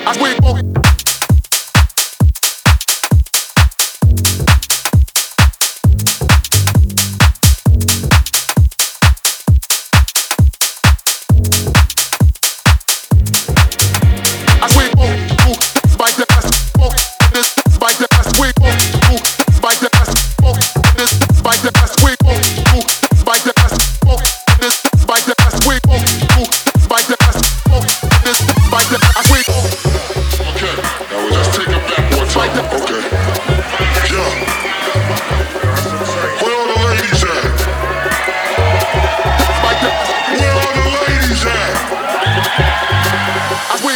as we go. As we go, by the ass, this by the ass, we go, by the ass, this by the ass, we go, by the ass, this by the ass, we go, by the ass, this by the ass, we go. Okay, now we'll just take it back one time. Okay, yeah. Where all the ladies at? Where all the ladies at? As we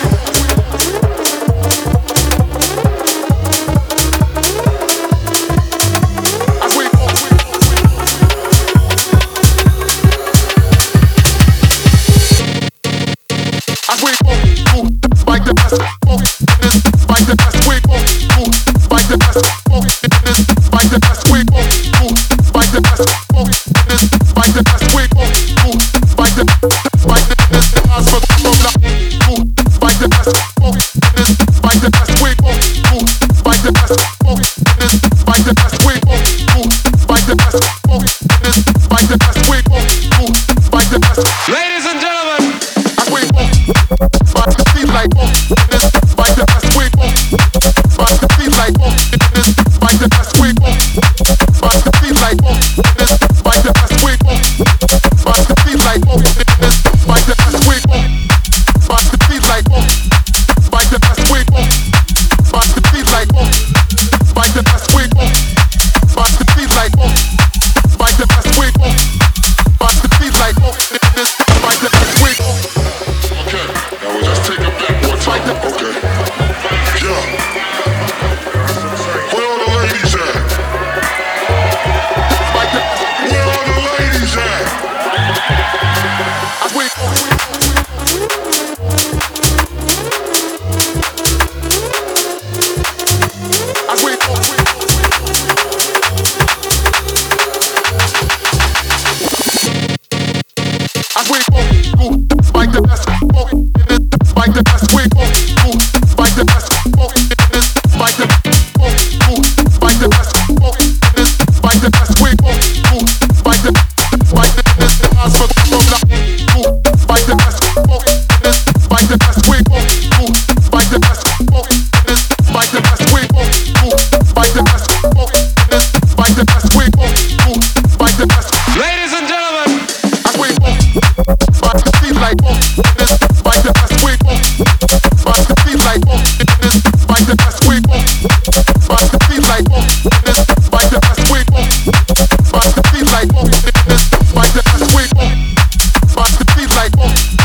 by the ass, this by the ass, we go, by the ass, this by the ass, we go, by the ass, this by the ass, we go, by the this ass for the by the ass, this by the ass, we go, by the ass, this by the ass, we go, by the ass, this by the ass, we go, by the ass. Ladies and gentlemen, as we go, by the feet like this, by the ass, we go, by the feet like this, by the ass, we go, by the feet like this, by the ass, we go, by the feet like this, by the ass, we go, by the feet like by the ass, we go, by the feet like by the ass, we go, by the feet like by the ass, we go, by the feet like this, by the ass, we go. Okay, now we'll just take it back one time. Okay, yeah. Where all the ladies at? Where all the ladies at? As we go, by the ass, this by the ass, we go, by the ass, this by the by the ass, this by the ass, we go, by the this ass for the by the ass, this by the ass, we go, by the ass, this by the ass, we go, by the ass, this by the ass, we go, by the ass. ladies and gentlemen, As we go, by the feet like this, by the ass, we go, by the feet like this, by the ass, we go, by the feet like this, by the ass, we go, by the feet like this, by the ass, we go, by the feet like